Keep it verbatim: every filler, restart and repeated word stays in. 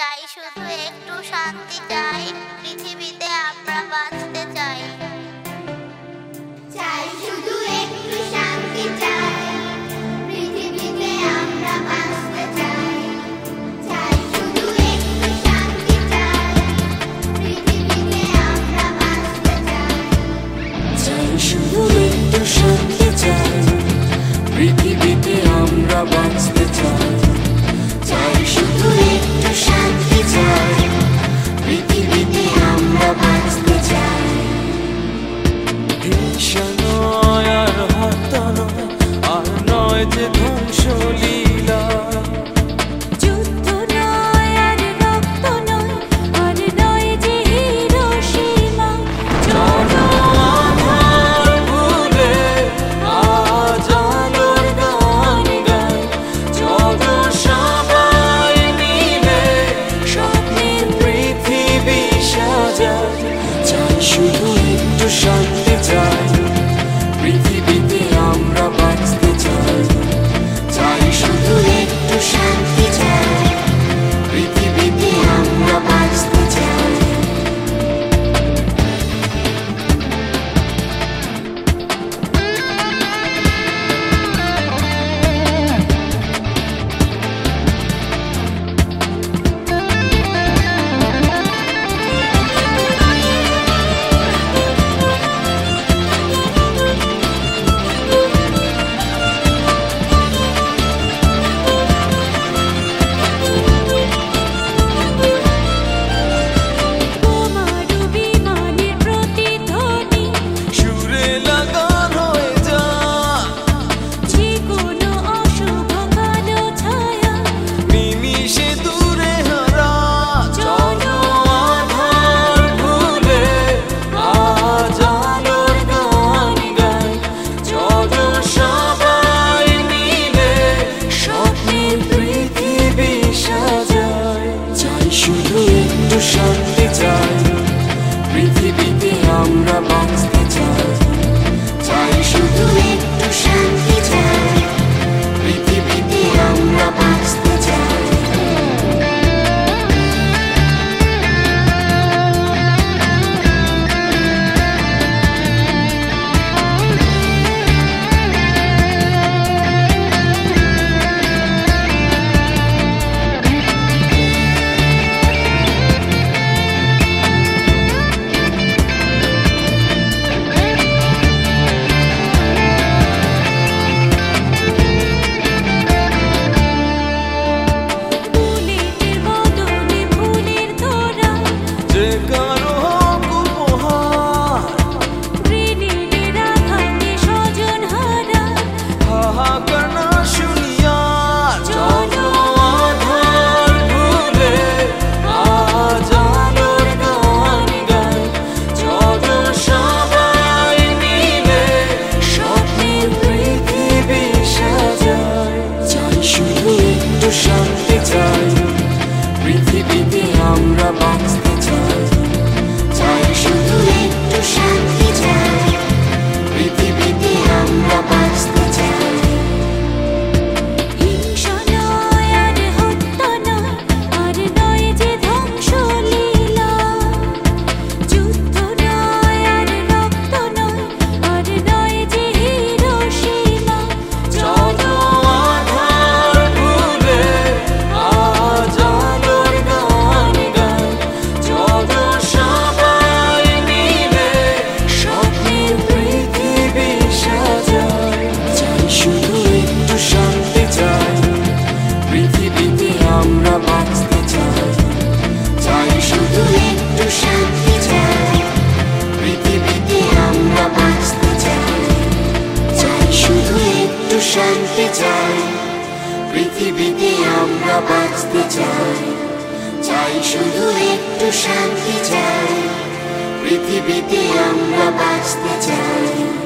চাই শুধু একটু শান্তি চাই, পৃথিবীতে আমরা বাঁচতে চাই। চাই শুধু একটু শান্তি চাই, পৃথিবীতে আমরা বাঁচতে চাই। চাই শুধু একটু শান্তি চাই, পৃথিবীতে আমরা বাঁচতে চাই। চাই শুধু একটু শান্তি চাই, পৃথিবীতে আমরা বাঁচতে চাই। চাই শুধু একটু শান্তি চাই, পৃথিবীতে আমরা বাঁচতে চাই। হিংসা নয় আর হত্যা নয়, আর নয় যে ধ্বংসলীলা। যুদ্ধ নয় আর রক্ত নয়, আর নয় যে হিরোশিমা। চলো আধার ভুলে আজ আলোর গান গাই, চলো সবাই মিলে স্বপ্নের পৃথিবী সাজাই। চাই শুধু একটু শান্তি চাই, পৃথিবীতে আমরা বাঁচতে চাই। চাই শুধু একটু শান্তি চাই, পৃথিবীতে আমরা বাঁচতে চাই। বোমার বিমানের প্রতিধ্বনি সুরে লাগান হয়ে যায়, যে কোনো অশুভ কালো ছায়া। নিমিষে দূরে হারা। চলো আধার ভুলে আজ আলোর গান গাই, চলো সবাই মিলে স্বপ্নের পৃথিবী সাজাই। চাই শুধু একটু শান্তি চাই, পৃথিবীতে আমরা বাঁচতে চাই। চাই শুধু একটু শান্তি চাই, পৃথিবীতে আমরা বাঁচতে চাই। বুলেটের বদলে ফুলের তোড়া, যে কারো হোক উপহার, গ্রেনেডের আঘাতে স্বজন হারা। হাহাকার না শুনিয়া। চলো আধার ভুলে আজ আলোর গান গাই, চলো সবাই মিলে স্বপ্নের পৃথিবী সাজাই। চাই শুধু একটু শান্তি চাই, পৃথিবীতে আমরা বাঁচতে চাই। চাই শুধু একটু শান্তি চাই, পৃথিবীতে আমরা বাঁচতে চাই। হিংসা নয় আর হত্যা নয়, আর নয় যে ধ্বংসলীলা। যুদ্ধ নয় আর রক্ত নয়, আর নয় যে হিরোশিমা। চলো আধার ভুলে আজ আলোর গান গাই, চলো সবাই মিলে স্বপ্নের পৃথিবী সাজাই। চাই শুধু একটু শান্তি চাই, পৃথিবীতে আমরা বাঁচতে চাই। চাই শুধু একটু শান্তি চাই, পৃথিবীতে আমরা বাঁচতে চাই। চাই শুধু একটু শান্তি চাই, পৃথিবীতে আমরা বাঁচতে চাই। চাই শুধু একটু শান্তি চাই, পৃথিবীতে আমরা বাঁচতে চাই।